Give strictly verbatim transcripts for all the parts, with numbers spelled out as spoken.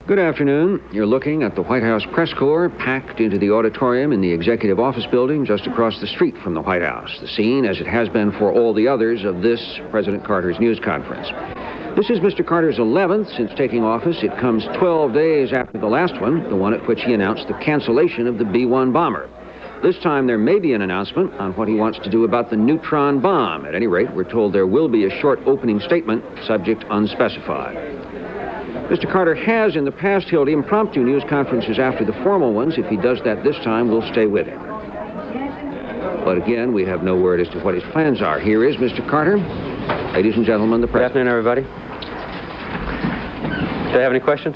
Good afternoon. You're looking at the White House press corps packed into the auditorium in the Executive Office Building just across the street from the White House. The scene, as it has been for all the others, of this President Carter's news conference. This is Mister Carter's eleventh since taking office. It comes twelve days after the last one, the one at which he announced the cancellation of the B one bomber. This time there may be an announcement on what he wants to do about the neutron bomb. At any rate, we're told there will be a short opening statement, subject unspecified. Mister Carter has in the past held impromptu news conferences after the formal ones. If he does that this time, we'll stay with him. But again, we have no word as to what his plans are. Here is Mister Carter. Ladies and gentlemen, the President. Good afternoon, everybody. Do you have any questions?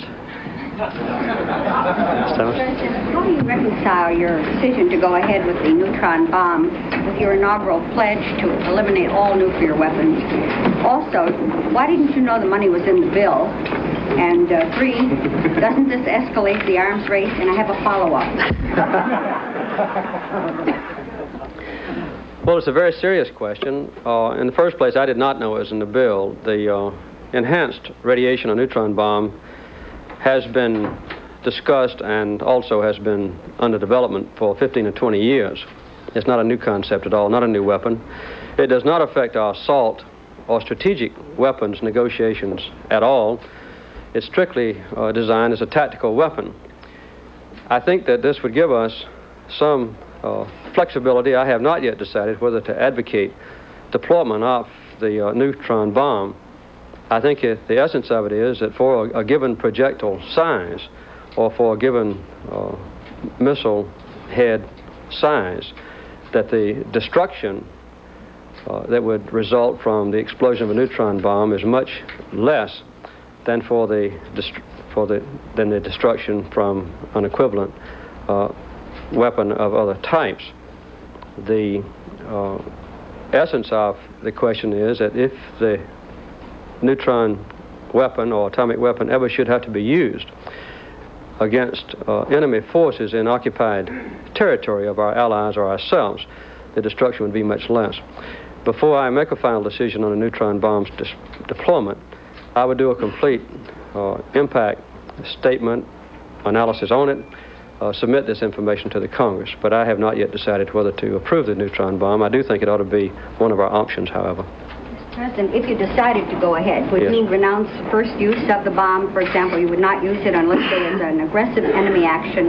How do you reconcile your decision to go ahead with the neutron bomb with your inaugural pledge to eliminate all nuclear weapons? Also, why didn't you know the money was in the bill? And uh, three, doesn't this escalate the arms race? And I have a follow-up. Well, it's a very serious question. Uh, in the first place, I did not know it was in the bill. The uh, enhanced radiation or neutron bomb has been discussed and also has been under development for fifteen or twenty years. It's not a new concept at all, not a new weapon. It does not affect our assault or strategic weapons negotiations at all. It's strictly uh, designed as a tactical weapon. I think that this would give us some uh, flexibility. I have not yet decided whether to advocate deployment of the uh, neutron bomb. I think it, the essence of it is that for a, a given projectile size or for a given uh, missile head size, that the destruction uh, that would result from the explosion of a neutron bomb is much less than for the for the than the destruction from an equivalent uh, weapon of other types. The uh, essence of the question is that if the neutron weapon or atomic weapon ever should have to be used against uh, enemy forces in occupied territory of our allies or ourselves, the destruction would be much less. Before I make a final decision on a neutron bomb's deployment, I would do a complete uh, impact statement, analysis on it, uh, submit this information to the Congress. But I have not yet decided whether to approve the neutron bomb. I do think it ought to be one of our options, however. Mister President, if you decided to go ahead, would Yes. you renounce first use of the bomb? For example, you would not use it unless there was an aggressive enemy action.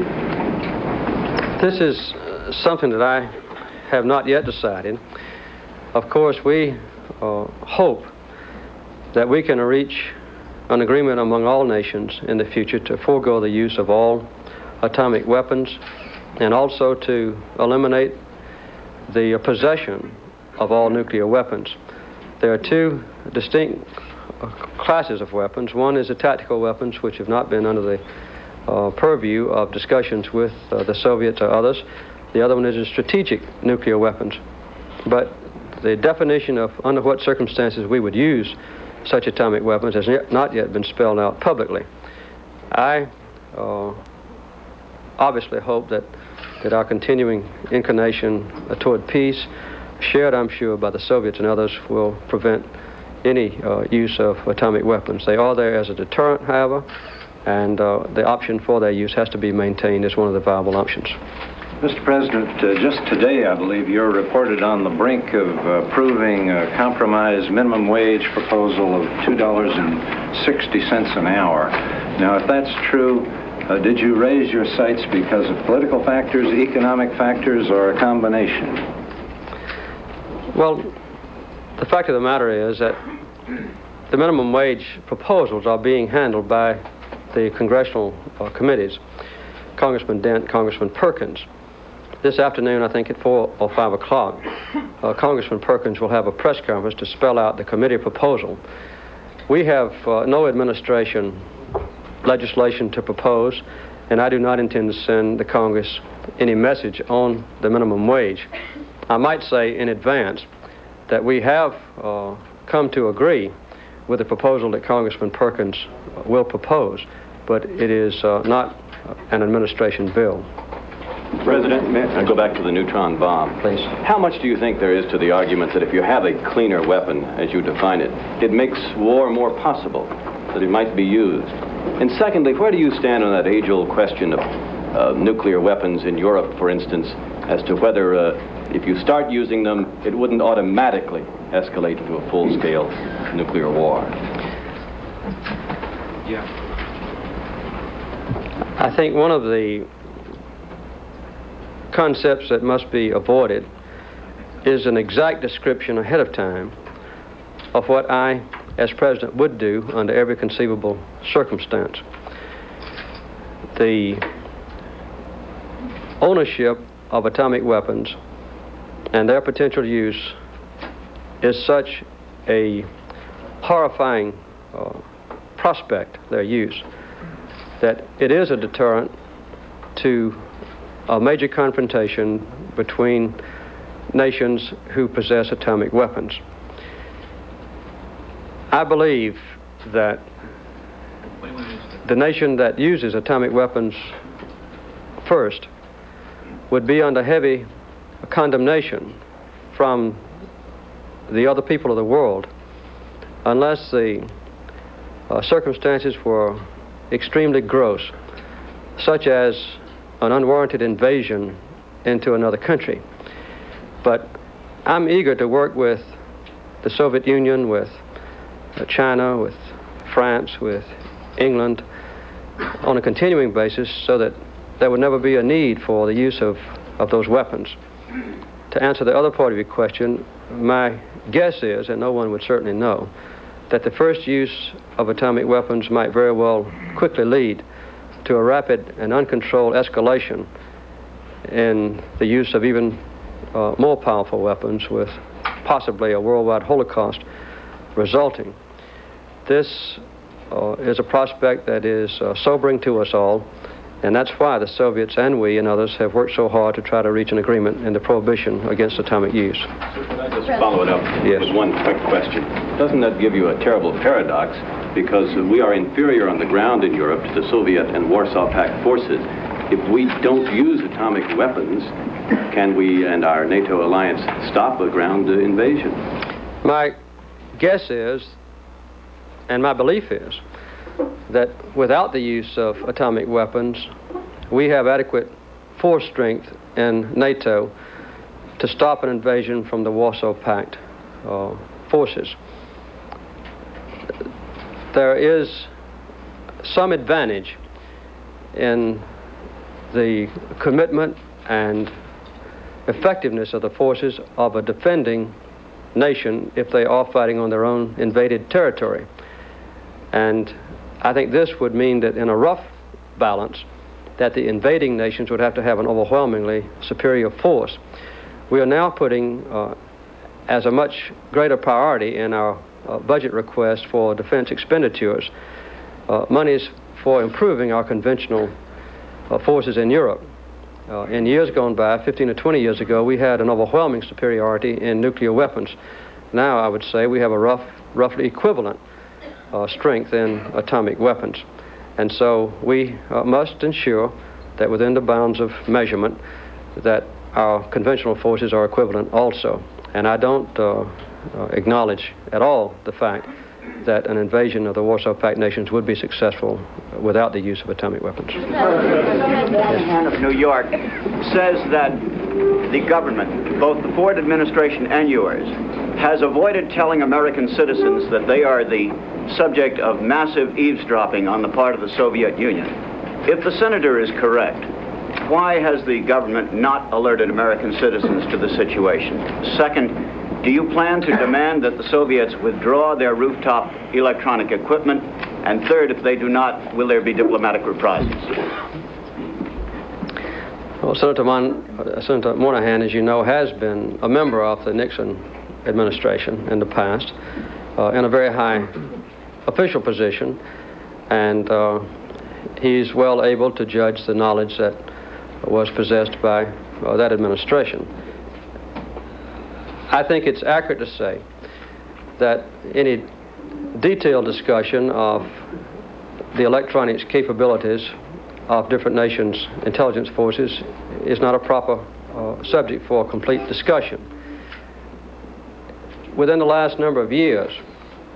This is uh, something that I have not yet decided. Of course, we uh, hope that we can reach an agreement among all nations in the future to forego the use of all atomic weapons and also to eliminate the possession of all nuclear weapons. There are two distinct uh, classes of weapons. One is the tactical weapons, which have not been under the uh, purview of discussions with uh, the Soviets or others. The other one is the strategic nuclear weapons. But the definition of under what circumstances we would use such atomic weapons has not yet been spelled out publicly. I uh, obviously hope that, that our continuing inclination uh, toward peace, shared, I'm sure, by the Soviets and others, will prevent any uh, use of atomic weapons. They are there as a deterrent, however, and uh, the option for their use has to be maintained as one of the viable options. Mister President, uh, just today, I believe, you're reported on the brink of uh, approving a compromise minimum wage proposal of two dollars and sixty cents an hour. Now, if that's true, uh, did you raise your sights because of political factors, economic factors, or a combination? Well, the fact of the matter is that the minimum wage proposals are being handled by the congressional uh, committees, Congressman Dent, Congressman Perkins. This afternoon, I think at four or five o'clock, uh, Congressman Perkins will have a press conference to spell out the committee proposal. We have uh, no administration legislation to propose, and I do not intend to send the Congress any message on the minimum wage. I might say in advance that we have uh, come to agree with the proposal that Congressman Perkins will propose, but it is uh, not an administration bill. President, may I go back to the neutron bomb? Please. How much do you think there is to the argument that if you have a cleaner weapon, as you define it, it makes war more possible? that it might be used? And secondly, where do you stand on that age-old question of uh, nuclear weapons in Europe, for instance, as to whether uh, if you start using them, it wouldn't automatically escalate into a full-scale nuclear war? Yeah. I think one of the concepts that must be avoided is an exact description ahead of time of what I, as president, would do under every conceivable circumstance. The ownership of atomic weapons and their potential use is such a horrifying uh, prospect, their use, that it is a deterrent to a major confrontation between nations who possess atomic weapons. I believe that the nation that uses atomic weapons first would be under heavy condemnation from the other people of the world unless the uh, circumstances were extremely gross, such as an unwarranted invasion into another country. But I'm eager to work with the Soviet Union, with uh, China, with France, with England on a continuing basis so that there would never be a need for the use of, of those weapons. To answer the other part of your question, my guess is, and no one would certainly know, that the first use of atomic weapons might very well quickly lead to a rapid and uncontrolled escalation in the use of even uh, more powerful weapons, with possibly a worldwide holocaust resulting. This uh, is a prospect that is uh, sobering to us all, and that's why the Soviets and we and others have worked so hard to try to reach an agreement in the prohibition against atomic use. So could I just follow it up yes. with one quick question? Doesn't that give you a terrible paradox? Because we are inferior on the ground in Europe to the Soviet and Warsaw Pact forces. If we don't use atomic weapons, can we and our NATO alliance stop a ground invasion? My guess is, and my belief is, that without the use of atomic weapons, we have adequate force strength in NATO to stop an invasion from the Warsaw Pact uh, forces. There is some advantage in the commitment and effectiveness of the forces of a defending nation if they are fighting on their own invaded territory. And I think this would mean that in a rough balance, that the invading nations would have to have an overwhelmingly superior force. We are now putting uh, as a much greater priority in our uh, budget request for defense expenditures uh, monies for improving our conventional uh, forces in Europe. Uh, in years gone by, fifteen or twenty years ago, we had an overwhelming superiority in nuclear weapons. Now I would say we have a rough, roughly equivalent Uh, strength in atomic weapons. And so we uh, must ensure that within the bounds of measurement that our conventional forces are equivalent also. And I don't uh, uh, acknowledge at all the fact that an invasion of the Warsaw Pact nations would be successful without the use of atomic weapons. Moynihan of New York says that the government, both the Ford administration and yours, has avoided telling American citizens that they are the subject of massive eavesdropping on the part of the Soviet Union. If the senator is correct, why has the government not alerted American citizens to the situation? Second, do you plan to demand that the Soviets withdraw their rooftop electronic equipment? And third, if they do not, will there be diplomatic reprisals? Well, Senator, Mon uh, Senator Moynihan, as you know, has been a member of the Nixon administration in the past, uh, in a very high official position, and uh, he's well able to judge the knowledge that was possessed by uh, that administration. I think it's accurate to say that any detailed discussion of the electronics capabilities of different nations' intelligence forces is not a proper uh, subject for complete discussion. Within the last number of years,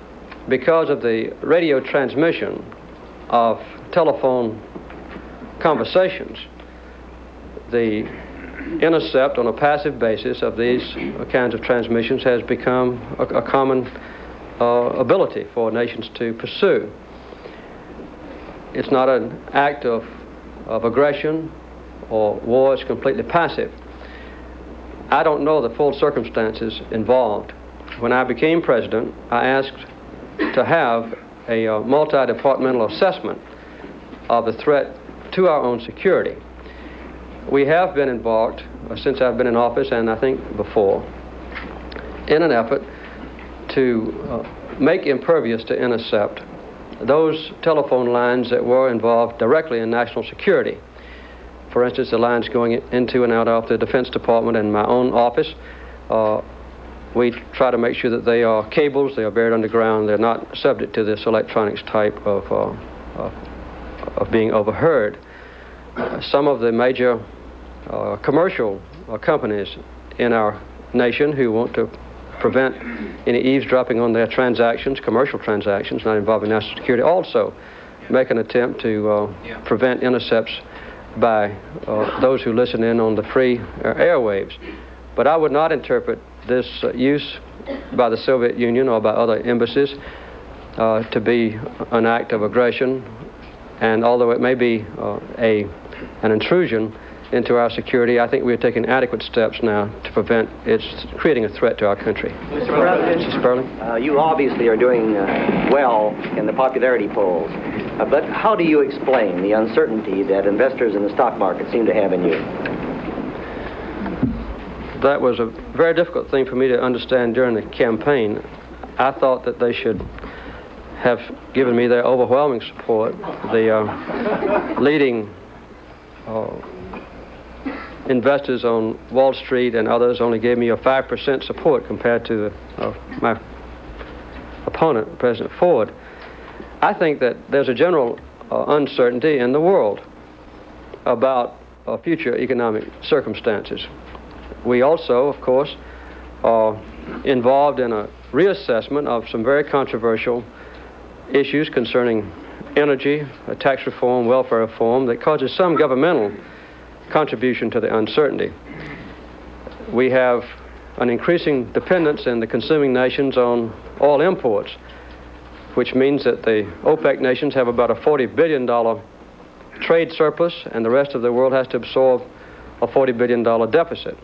because of the radio transmission of telephone conversations, the intercept on a passive basis of these kinds of transmissions has become a, a common uh, ability for nations to pursue. It's not an act of, of aggression or war, it's completely passive. I don't know the full circumstances involved. When I became president, I asked to have a uh, multi-departmental assessment of the threat to our own security. We have been involved, uh, since I've been in office and I think before, in an effort to uh, make impervious to intercept those telephone lines that were involved directly in national security. For instance, the lines going into and out of the Defense Department and my own office. Uh, we try to make sure that they are cables, they are buried underground, they're not subject to this electronics type of, uh, of, of being overheard. Uh, some of the major uh, commercial uh, companies in our nation who want to prevent any eavesdropping on their transactions, commercial transactions not involving national security, also make an attempt to uh, yeah. prevent intercepts by uh, those who listen in on the free uh, airwaves. But I would not interpret this uh, use by the Soviet Union or by other embassies uh, to be an act of aggression. And although it may be uh, a, an intrusion into our security, I think we are taking adequate steps now to prevent its creating a threat to our country. Mister President, Mister Sperling? Uh, you obviously are doing uh, well in the popularity polls, uh, but how do you explain the uncertainty that investors in the stock market seem to have in you? That was a very difficult thing for me to understand during the campaign. I thought that they should have given me their overwhelming support. The uh, leading uh, investors on Wall Street and others only gave me a five percent support compared to uh, my opponent, President Ford. I think that there's a general uh, uncertainty in the world about uh, future economic circumstances. We also, of course, are involved in a reassessment of some very controversial issues concerning energy, uh, tax reform, welfare reform that causes some governmental contribution to the uncertainty. We have an increasing dependence in the consuming nations on oil imports, which means that the OPEC nations have about a forty billion dollar trade surplus and the rest of the world has to absorb a forty billion dollar deficit.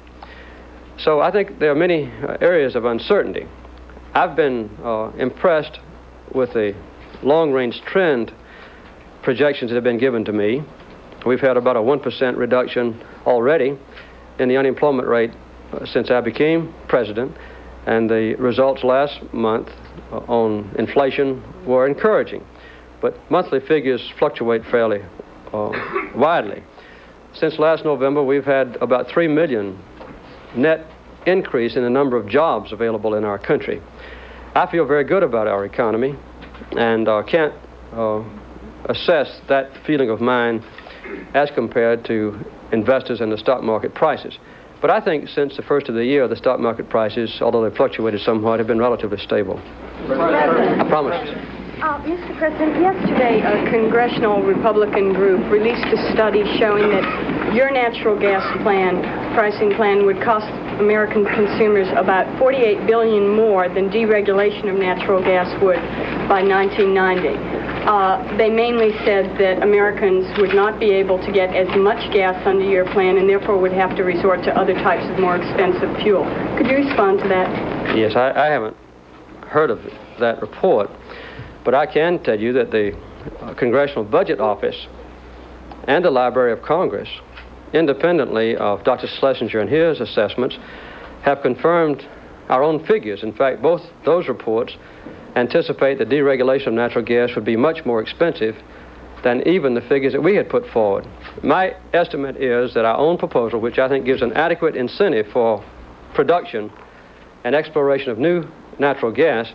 So I think there are many uh, areas of uncertainty. I've been uh, impressed with the long-range trend projections that have been given to me. We've had about a one percent reduction already in the unemployment rate uh, since I became president, and the results last month uh, on inflation were encouraging. But monthly figures fluctuate fairly uh, widely. Since last November, we've had about three million net increase in the number of jobs available in our country. I feel very good about our economy and uh, can't uh, assess that feeling of mine as compared to investors in the stock market prices. But I think since the first of the year, the stock market prices, although they've fluctuated somewhat, have been relatively stable. President. I promise. Uh, Mister President, yesterday a congressional Republican group released a study showing that your natural gas plan, pricing plan, would cost American consumers about forty-eight billion dollars more than deregulation of natural gas would by nineteen ninety. Uh, they mainly said that Americans would not be able to get as much gas under your plan and therefore would have to resort to other types of more expensive fuel. Could you respond to that? Yes, I, I haven't heard of that report, but I can tell you that the uh, Congressional Budget Office and the Library of Congress, independently of Doctor Schlesinger and his assessments, have confirmed our own figures. In fact, both those reports anticipate that deregulation of natural gas would be much more expensive than even the figures that we had put forward. My estimate is that our own proposal, which I think gives an adequate incentive for production and exploration of new natural gas,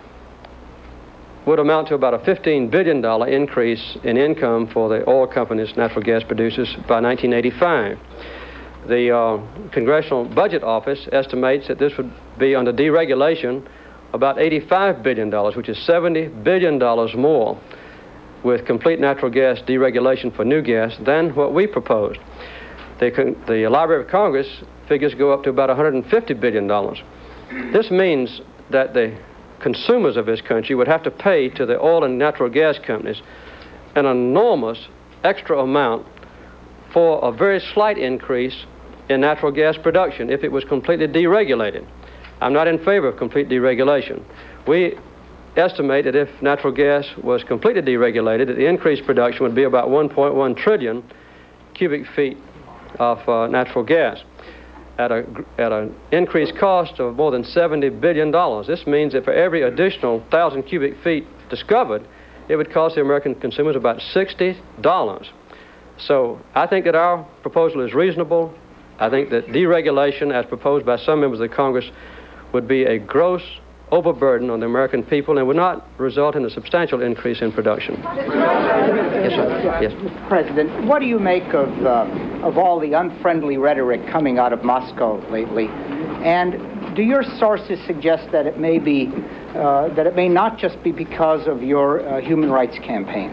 would amount to about a fifteen billion dollar increase in income for the oil companies, natural gas producers, by nineteen eighty-five. The uh, Congressional Budget Office estimates that this would be, under deregulation, about eighty-five billion dollars, which is seventy billion dollars more with complete natural gas deregulation for new gas than what we proposed. The, the Library of Congress figures go up to about one hundred fifty billion dollars. This means that the consumers of this country would have to pay to the oil and natural gas companies an enormous extra amount for a very slight increase in natural gas production if it was completely deregulated. I'm not in favor of complete deregulation. We estimate that if natural gas was completely deregulated, that the increased production would be about one point one trillion cubic feet of uh, natural gas at a at an increased cost of more than seventy billion dollars. This means that for every additional thousand cubic feet discovered, it would cost the American consumers about sixty dollars. So I think that our proposal is reasonable. I think that deregulation, as proposed by some members of the Congress, would be a gross overburden on the American people and would not result in a substantial increase in production. Yes, sir. Yes. Mister President, what do you make of, uh, of all the unfriendly rhetoric coming out of Moscow lately? And do your sources suggest that it may be, uh, that it may not just be because of your uh, human rights campaign?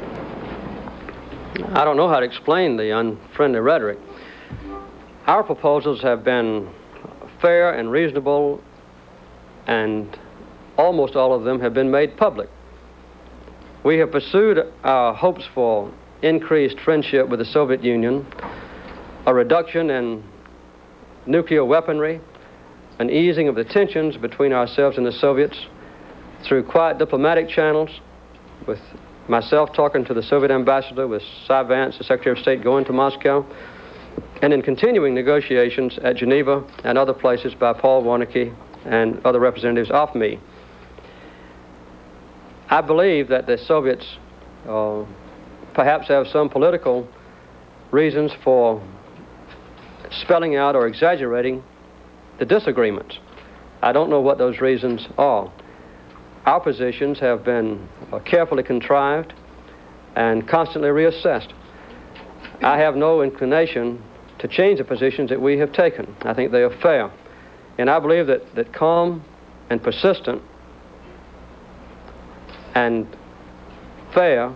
I don't know how to explain the unfriendly rhetoric. Our proposals have been fair and reasonable, and almost all of them have been made public. We have pursued our hopes for increased friendship with the Soviet Union, a reduction in nuclear weaponry, an easing of the tensions between ourselves and the Soviets through quiet diplomatic channels, with myself talking to the Soviet ambassador, with Cy Vance, the Secretary of State, going to Moscow, and in continuing negotiations at Geneva and other places by Paul Warneke and other representatives of me. I believe that the Soviets uh, perhaps have some political reasons for spelling out or exaggerating the disagreements. I don't know what those reasons are. Our positions have been uh, carefully contrived and constantly reassessed. I have no inclination to change the positions that we have taken. I think they are fair. And I believe that, that calm and persistent and fair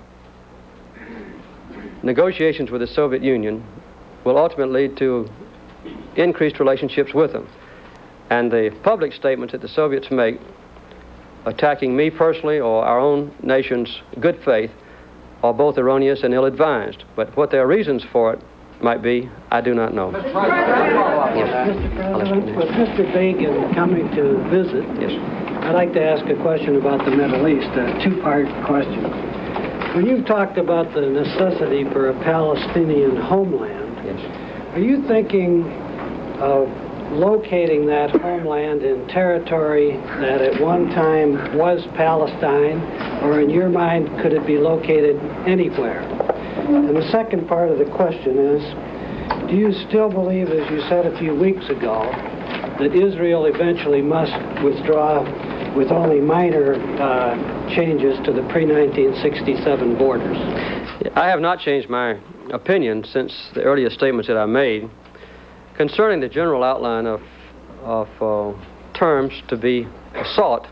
negotiations with the Soviet Union will ultimately lead to increased relationships with them. And the public statements that the Soviets make attacking me personally or our own nation's good faith are both erroneous and ill-advised. But what their reasons for it might be, I do not know. Mister President, yes. Mister President, with Mister Begin coming to visit, yes, I'd like to ask a question about the Middle East, a two-part question. When you've talked about the necessity for a Palestinian homeland, yes, are you thinking of locating that homeland in territory that at one time was Palestine, or in your mind, could it be located anywhere? And the second part of the question is, do you still believe, as you said a few weeks ago, that Israel eventually must withdraw with only minor uh, changes to the pre nineteen sixty-seven borders? I have not changed my opinion since the earlier statements that I made concerning the general outline of, of uh, terms to be sought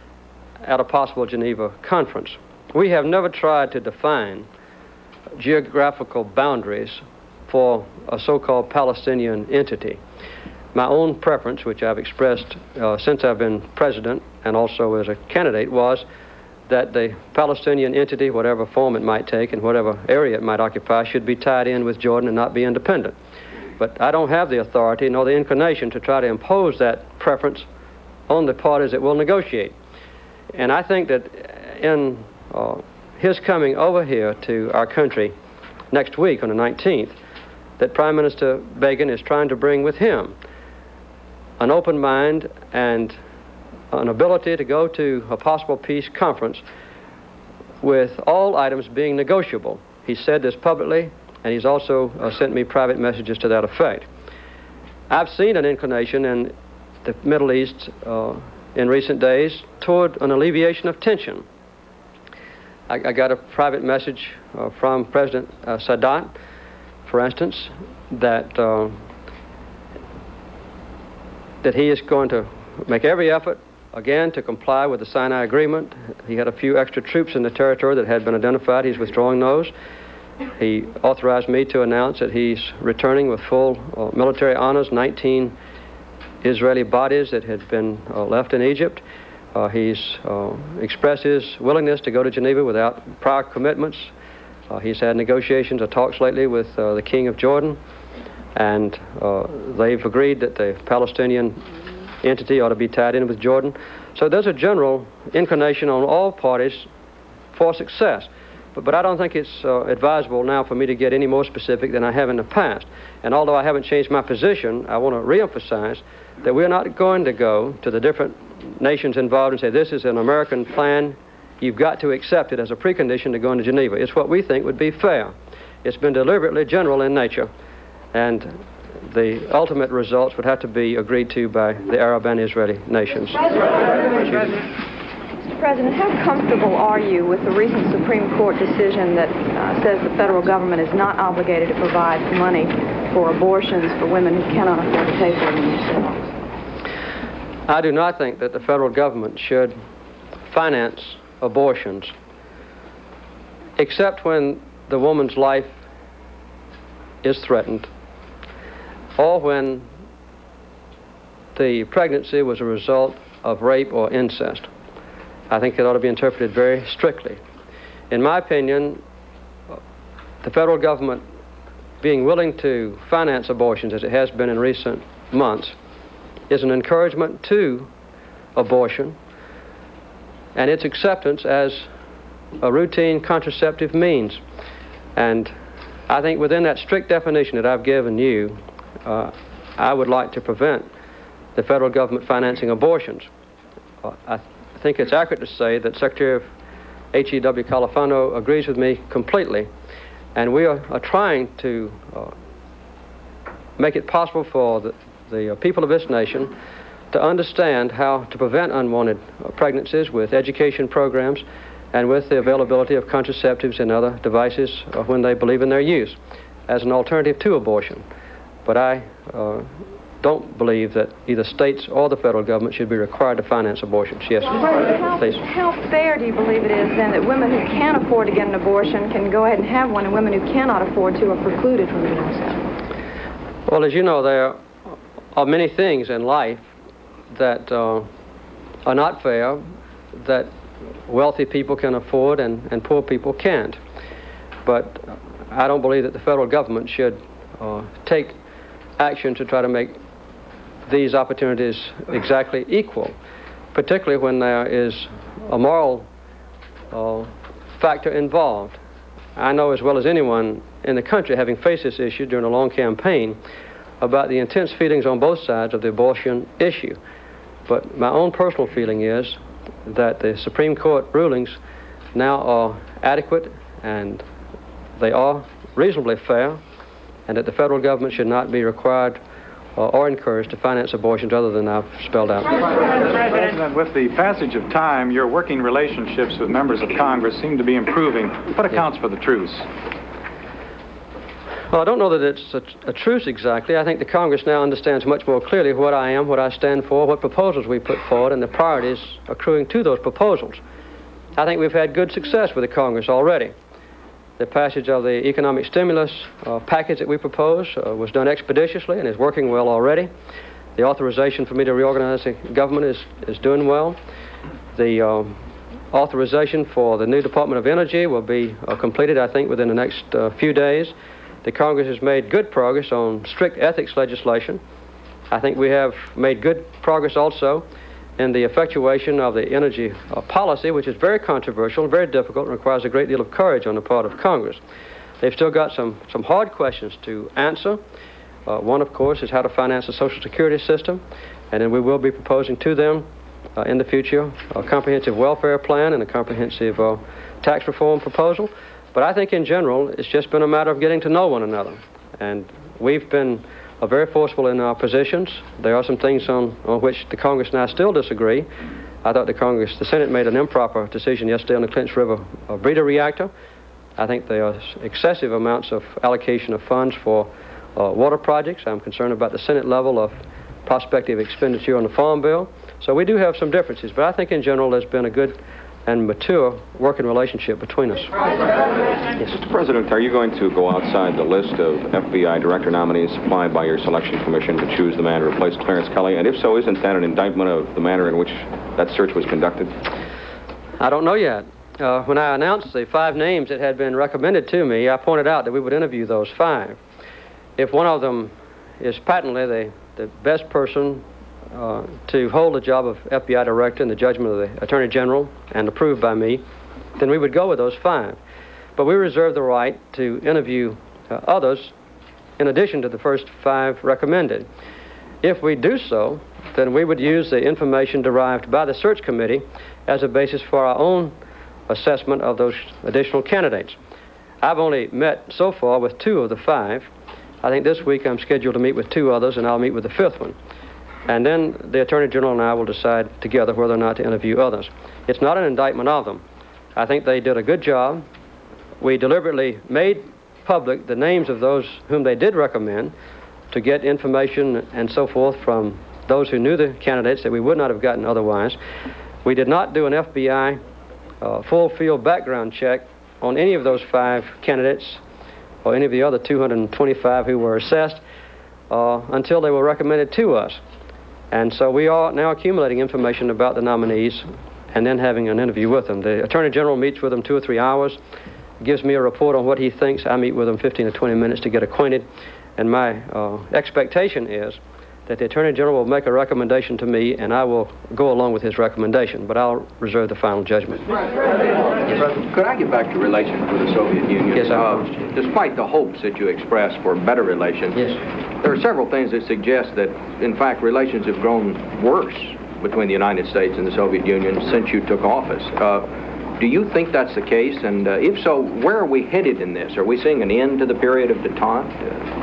at a possible Geneva conference. We have never tried to define geographical boundaries for a so-called Palestinian entity. My own preference, which I've expressed uh, since I've been president and also as a candidate, was that the Palestinian entity, whatever form it might take and whatever area it might occupy, should be tied in with Jordan and not be independent. But I don't have the authority nor the inclination to try to impose that preference on the parties that will negotiate. And I think that in uh, his coming over here to our country next week on the nineteenth, that Prime Minister Begin is trying to bring with him an open mind and an ability to go to a possible peace conference with all items being negotiable. He said this publicly, and he's also uh, sent me private messages to that effect. I've seen an inclination in the Middle East uh, in recent days toward an alleviation of tension. I, I got a private message uh, from President uh, Sadat, for instance, that uh, that he is going to make every effort again, to comply with the Sinai Agreement. He had a few extra troops in the territory that had been identified. He's withdrawing those. He authorized me to announce that he's returning with full uh, military honors nineteen Israeli bodies that had been uh, left in Egypt. Uh, he's uh, expressed his willingness to go to Geneva without prior commitments. Uh, he's had negotiations or talks lately with uh, the King of Jordan, and uh, they've agreed that the Palestinian entity ought to be tied in with Jordan. So there's a general inclination on all parties for success. But, but I don't think it's uh, advisable now for me to get any more specific than I have in the past. And although I haven't changed my position, I want to reemphasize that we're not going to go to the different nations involved and say, this is an American plan, you've got to accept it as a precondition to going to Geneva. It's what we think would be fair. It's been deliberately general in nature, and the ultimate results would have to be agreed to by the Arab and Israeli nations. Mister President, how comfortable are you with the recent Supreme Court decision that uh, says the federal government is not obligated to provide money for abortions for women who cannot afford to pay for them themselves? I do not think that the federal government should finance abortions, except when the woman's life is threatened, or when the pregnancy was a result of rape or incest. I think it ought to be interpreted very strictly. In my opinion, the federal government being willing to finance abortions, as it has been in recent months, is an encouragement to abortion and its acceptance as a routine contraceptive means. And I think within that strict definition that I've given you, uh, I would like to prevent the federal government financing abortions. Uh, I th I think it's accurate to say that Secretary of H E W Califano agrees with me completely, and we are, are trying to uh, make it possible for the, the uh, people of this nation to understand how to prevent unwanted uh, pregnancies with education programs and with the availability of contraceptives and other devices uh, when they believe in their use as an alternative to abortion. But I uh, don't believe that either states or the federal government should be required to finance abortions. Yes, how, please. How fair do you believe it is, then, that women who can afford to get an abortion can go ahead and have one, and women who cannot afford to are precluded from doing so? Well, as you know, there are many things in life that uh, are not fair, that wealthy people can afford and, and poor people can't. But I don't believe that the federal government should uh, take action to try to make these opportunities exactly equal, particularly when there is a moral uh, factor involved. I know as well as anyone in the country, having faced this issue during a long campaign, about the intense feelings on both sides of the abortion issue. But my own personal feeling is that the Supreme Court rulings now are adequate and they are reasonably fair, and that the federal government should not be required uh, or encouraged to finance abortions other than I've spelled out. President, with the passage of time, your working relationships with members of Congress seem to be improving. What accounts for the truce? Well, I don't know that it's a, a truce exactly. I think the Congress now understands much more clearly what I am, what I stand for, what proposals we put forward, and the priorities accruing to those proposals. I think we've had good success with the Congress already. The passage of the economic stimulus uh, package that we proposed uh, was done expeditiously and is working well already. The authorization for me to reorganize the government is, is doing well. The um, authorization for the new Department of Energy will be uh, completed, I think, within the next uh, few days. The Congress has made good progress on strict ethics legislation. I think we have made good progress also in the effectuation of the energy uh, policy, which is very controversial, very difficult, and requires a great deal of courage on the part of Congress. They've still got some, some hard questions to answer. Uh, one, of course, is how to finance the Social Security system, and then we will be proposing to them uh, in the future a comprehensive welfare plan and a comprehensive uh, tax reform proposal. But I think in general, it's just been a matter of getting to know one another. And we've been uh, very forceful in our positions. There are some things on, on which the Congress and I still disagree. I thought the Congress, the Senate made an improper decision yesterday on the Clinch River uh, breeder reactor. I think there are excessive amounts of allocation of funds for uh, water projects. I'm concerned about the Senate level of prospective expenditure on the Farm Bill. So we do have some differences, but I think in general there's been a good and mature working relationship between us. Yes. Mister President, are you going to go outside the list of F B I director nominees supplied by your selection commission to choose the man to replace Clarence Kelly? And if so, isn't that an indictment of the manner in which that search was conducted? I don't know yet. Uh, when I announced the five names that had been recommended to me, I pointed out that we would interview those five. If one of them is patently the, the best person uh, to hold the job of F B I director in the judgment of the Attorney General and approved by me, then we would go with those five. But we reserve the right to interview uh, others in addition to the first five recommended. If we do so, then we would use the information derived by the search committee as a basis for our own assessment of those additional candidates. I've only met so far with two of the five. I think this week I'm scheduled to meet with two others, and I'll meet with the fifth one. And then the Attorney General and I will decide together whether or not to interview others. It's not an indictment of them. I think they did a good job. We deliberately made public the names of those whom they did recommend to get information and so forth from those who knew the candidates that we would not have gotten otherwise. We did not do an F B I uh, full field background check on any of those five candidates or any of the other two hundred twenty-five who were assessed uh, until they were recommended to us. And so we are now accumulating information about the nominees and then having an interview with them. The Attorney General meets with them two or three hours, gives me a report on what he thinks. I meet with him fifteen or twenty minutes to get acquainted. And my uh, expectation is that the Attorney General will make a recommendation to me, and I will go along with his recommendation, but I'll reserve the final judgment. Yes. Could I get back to relations with the Soviet Union? Yes, uh, Despite the hopes that you expressed for better relations, yes, there are several things that suggest that, in fact, relations have grown worse between the United States and the Soviet Union since you took office. Uh, do you think that's the case? And uh, if so, where are we headed in this? Are we seeing an end to the period of detente?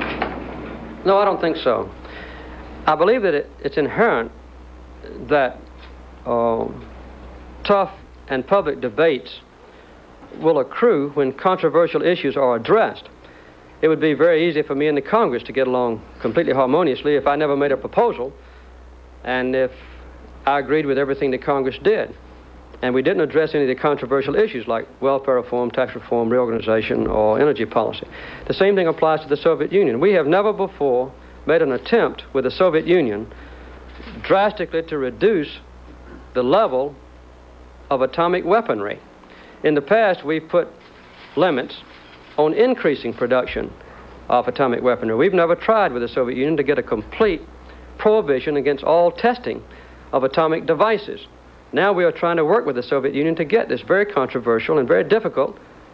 Uh, no, I don't think so. I believe that it, it's inherent that uh, tough and public debates will accrue when controversial issues are addressed. It would be very easy for me and the Congress to get along completely harmoniously if I never made a proposal and if I agreed with everything that Congress did. And we didn't address any of the controversial issues like welfare reform, tax reform, reorganization, or energy policy. The same thing applies to the Soviet Union. We have never before made an attempt with the Soviet Union drastically to reduce the level of atomic weaponry. In the past, we've put limits on increasing production of atomic weaponry. We've never tried with the Soviet Union to get a complete prohibition against all testing of atomic devices. Now we are trying to work with the Soviet Union to get this very controversial and very difficult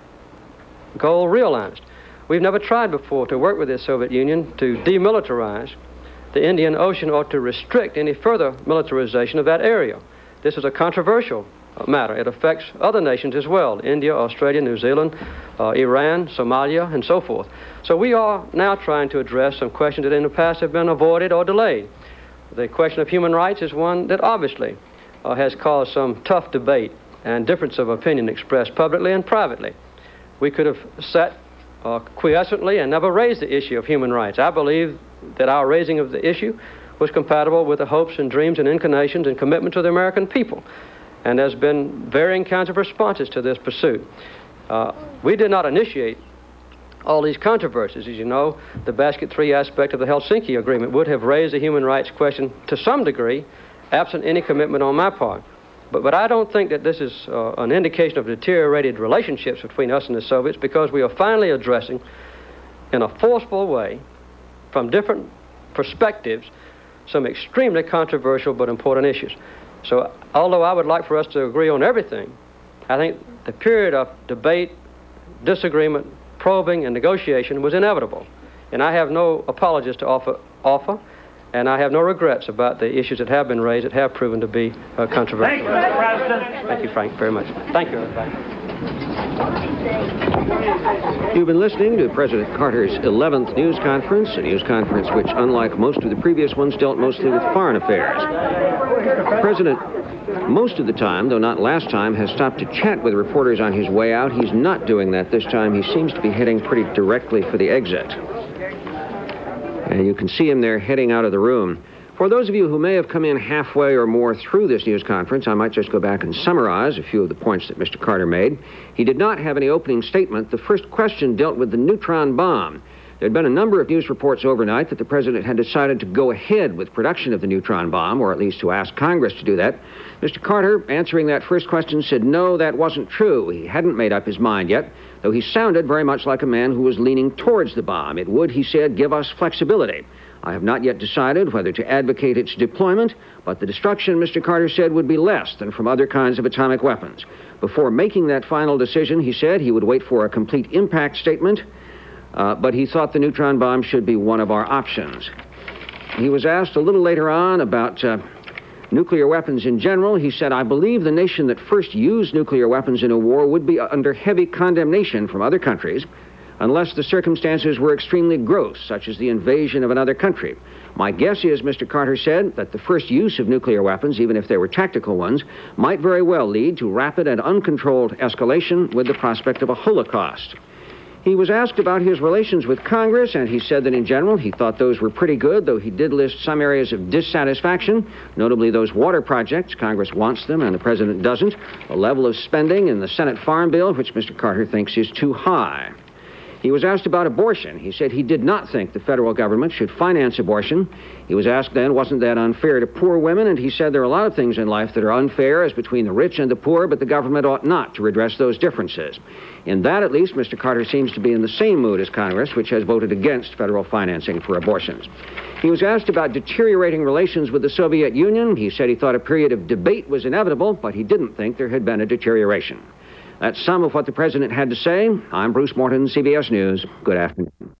goal realized. We've never tried before to work with the Soviet Union to demilitarize the Indian Ocean or to restrict any further militarization of that area. This is a controversial matter. It affects other nations as well, India, Australia, New Zealand, uh, Iran, Somalia, and so forth. So we are now trying to address some questions that in the past have been avoided or delayed. The question of human rights is one that obviously uh, has caused some tough debate and difference of opinion expressed publicly and privately. We could have sat Uh, quiescently and never raised the issue of human rights. I believe that our raising of the issue was compatible with the hopes and dreams and inclinations and commitments of the American people. And there's been varying kinds of responses to this pursuit. Uh, we did not initiate all these controversies. As you know, the Basket three aspect of the Helsinki Agreement would have raised the human rights question to some degree, absent any commitment on my part. But, but I don't think that this is uh, an indication of deteriorated relationships between us and the Soviets, because we are finally addressing in a forceful way, from different perspectives, some extremely controversial but important issues. So although I would like for us to agree on everything, I think the period of debate, disagreement, probing, and negotiation was inevitable. And I have no apologies to offer, offer and I have no regrets about the issues that have been raised that have proven to be uh, controversial. Thank you, Mister President. Thank you, Frank, very much. Thank you, everybody. You've been listening to President Carter's eleventh news conference, a news conference which, unlike most of the previous ones, dealt mostly with foreign affairs. The President, most of the time, though not last time, has stopped to chat with reporters on his way out. He's not doing that this time. He seems to be heading pretty directly for the exit. And you can see him there heading out of the room. For those of you who may have come in halfway or more through this news conference, I might just go back and summarize a few of the points that Mister Carter made. He did not have any opening statement. The first question dealt with the neutron bomb. There had been a number of news reports overnight that the president had decided to go ahead with production of the neutron bomb, or at least to ask Congress to do that. Mister Carter, answering that first question, said no, that wasn't true. He hadn't made up his mind yet, though he sounded very much like a man who was leaning towards the bomb. It would, he said, give us flexibility. I have not yet decided whether to advocate its deployment, but the destruction, Mister Carter said, would be less than from other kinds of atomic weapons. Before making that final decision, he said he would wait for a complete impact statement, uh, but he thought the neutron bomb should be one of our options. He was asked a little later on about uh, nuclear weapons in general. He said, I believe the nation that first used nuclear weapons in a war would be under heavy condemnation from other countries, unless the circumstances were extremely gross, such as the invasion of another country. My guess is, Mister Carter said, that the first use of nuclear weapons, even if they were tactical ones, might very well lead to rapid and uncontrolled escalation with the prospect of a holocaust. He was asked about his relations with Congress, and he said that in general he thought those were pretty good, though he did list some areas of dissatisfaction, notably those water projects. Congress wants them and the president doesn't. A level of spending in the Senate Farm Bill, which Mister Carter thinks is too high. He was asked about abortion. He said he did not think the federal government should finance abortion. He was asked then, wasn't that unfair to poor women? And he said there are a lot of things in life that are unfair, as between the rich and the poor, but the government ought not to redress those differences. In that, at least, Mister Carter seems to be in the same mood as Congress, which has voted against federal financing for abortions. He was asked about deteriorating relations with the Soviet Union. He said he thought a period of debate was inevitable, but he didn't think there had been a deterioration. That's some of what the president had to say. I'm Bruce Morton, C B S News. Good afternoon.